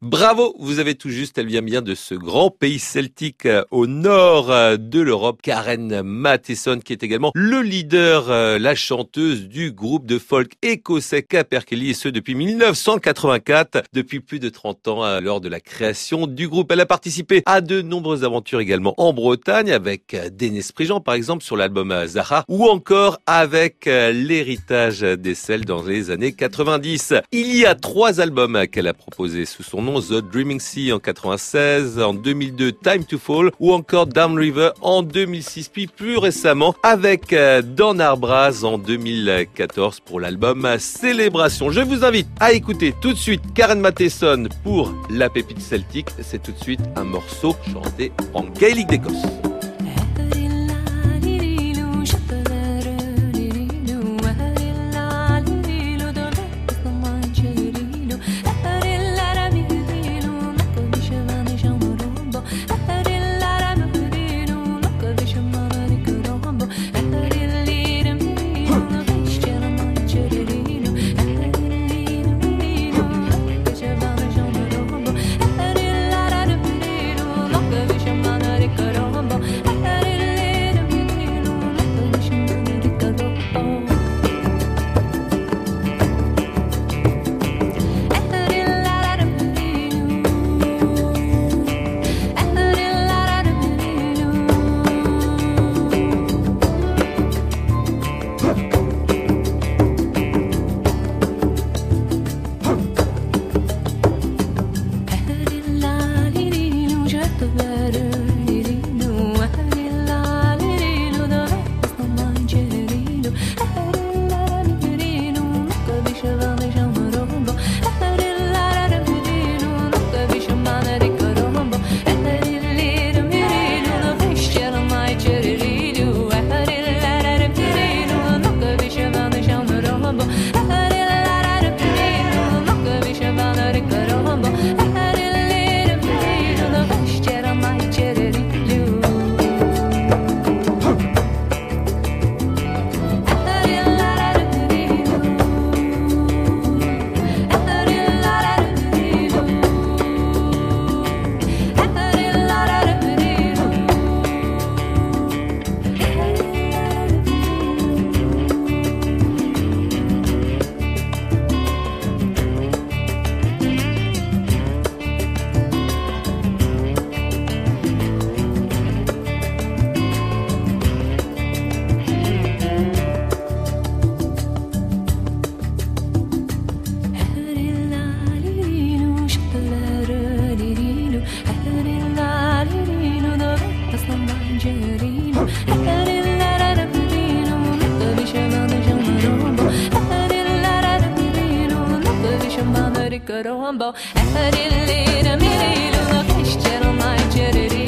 Bravo, vous avez tout juste, elle vient bien de ce grand pays celtique au nord de l'Europe, Karen Matheson, qui est également le leader, la chanteuse du groupe de folk écossais Capercaillie, et ce depuis 1984, depuis plus de 30 ans lors de la création du groupe. Elle a participé à de nombreuses aventures également en Bretagne, avec Dénis Prigent par exemple sur l'album Zahra, ou encore avec l'héritage des Cels dans les années 90. Il y a 3 albums qu'elle a proposés sous son nom: The Dreaming Sea en 96, en 2002 Time to Fall, ou encore Down River en 2006, puis plus récemment avec Don Arbraz en 2014 pour l'album Célébration. Je vous invite à écouter tout de suite Karen Matheson pour la pépite celtique. C'est tout de suite un morceau chanté en gaélique d'Écosse. Caramba,